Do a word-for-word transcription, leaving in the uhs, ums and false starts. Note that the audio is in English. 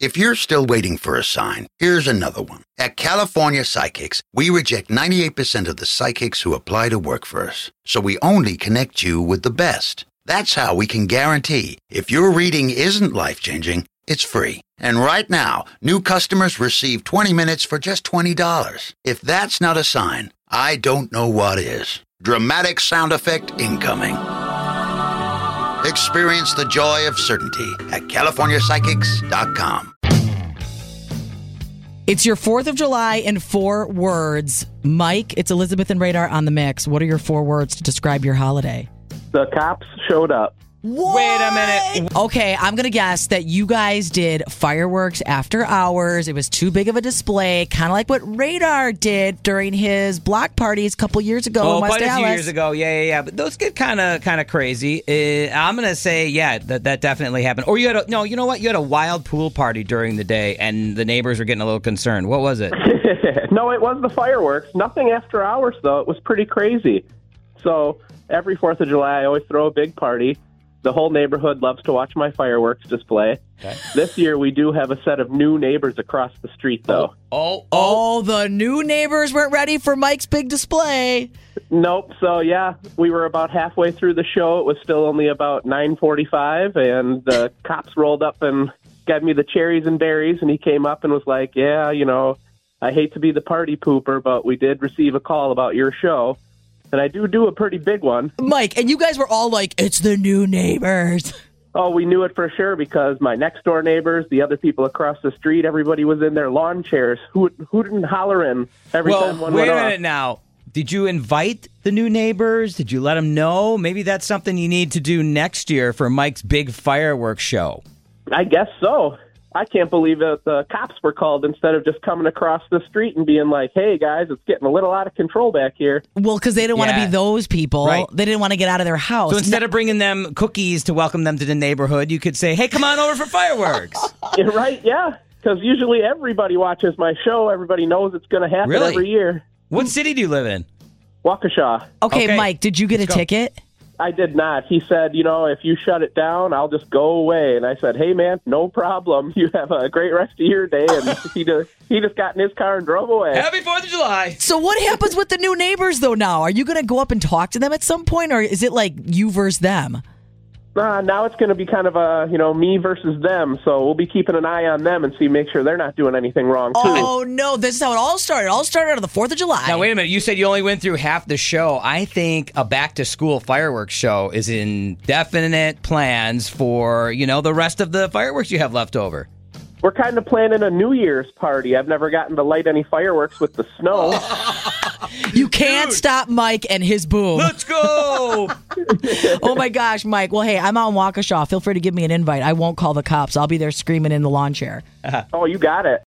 If you're still waiting for a sign, here's another one. At California Psychics, we reject ninety-eight percent of the psychics who apply to work for us. So we only connect you with the best. That's how we can guarantee if your reading isn't life-changing, it's free. And right now, new customers receive twenty minutes for just twenty dollars. If that's not a sign, I don't know what is. Dramatic sound effect incoming. Experience the joy of certainty at california psychics dot com. It's your fourth of July in four words. Mike, it's Elizabeth and Radar on the mix. What are your four words to describe your holiday? The cops showed up. What? Wait a minute. Okay, I'm going to guess that you guys did fireworks after hours. It was too big of a display, kind of like what Radar did during his block parties a couple years ago Oh, in West quite a few Dallas. years ago. Yeah, yeah, yeah. But those get kind of kind of crazy. Uh, I'm going to say, yeah, that, that definitely happened. Or you had a, no, you know what? You had a wild pool party during the day, and the neighbors were getting a little concerned. What was it? No, it was the fireworks. Nothing after hours, though. It was pretty crazy. So every fourth of July, I always throw a big party. The whole neighborhood loves to watch my fireworks display. Okay. This year, we do have a set of new neighbors across the street, though. Oh, oh. Oh, the new neighbors weren't ready for Mike's big display. Nope. So, yeah, we were about halfway through the show. It was still only about nine forty-five, and the cops rolled up and gave me the cherries and berries, and he came up and was like, yeah, you know, I hate to be the party pooper, but we did receive a call about your show. And I do do a pretty big one. Mike, and you guys were all like, it's the new neighbors. Oh, we knew it for sure because my next door neighbors, the other people across the street, everybody was in their lawn chairs, hoot, hooting and hollering every well, time one wait went a off. minute now. Did you invite the new neighbors? Did you let them know? Maybe that's something you need to do next year for Mike's big fireworks show. I guess so. I can't believe that the cops were called instead of just coming across the street and being like, hey, guys, it's getting a little out of control back here. Well, because they didn't want to Yeah. be those people. Right. They didn't want to get out of their house. So instead of bringing them cookies to welcome them to the neighborhood, you could say, hey, come on over for fireworks. Yeah, right, yeah, because usually everybody watches my show. Everybody knows it's going to happen Really? every year. What city do you live in? Waukesha. okay, Okay. Mike, did you get Let's a go. ticket? I did not. He said, you know, if you shut it down, I'll just go away. And I said, hey, man, no problem. You have a great rest of your day. And he just, he just got in his car and drove away. Happy fourth of July. So what happens with the new neighbors, though, now? Are you going to go up and talk to them at some point, or is it like you versus them? Uh, now it's going to be kind of a, you know, me versus them. So we'll be keeping an eye on them and see, make sure they're not doing anything wrong, too. Oh, no. This is how it all started. It all started on the fourth of July. Now, wait a minute. You said you only went through half the show. I think a back-to-school fireworks show is in definite plans for, you know, the rest of the fireworks you have left over. We're kind of planning a New Year's party. I've never gotten to light any fireworks with the snow. You can't stop Mike and his boom. Let's go! Oh, my gosh, Mike. Well, hey, I'm out in Waukesha. Feel free to give me an invite. I won't call the cops. I'll be there screaming in the lawn chair. Oh, you got it.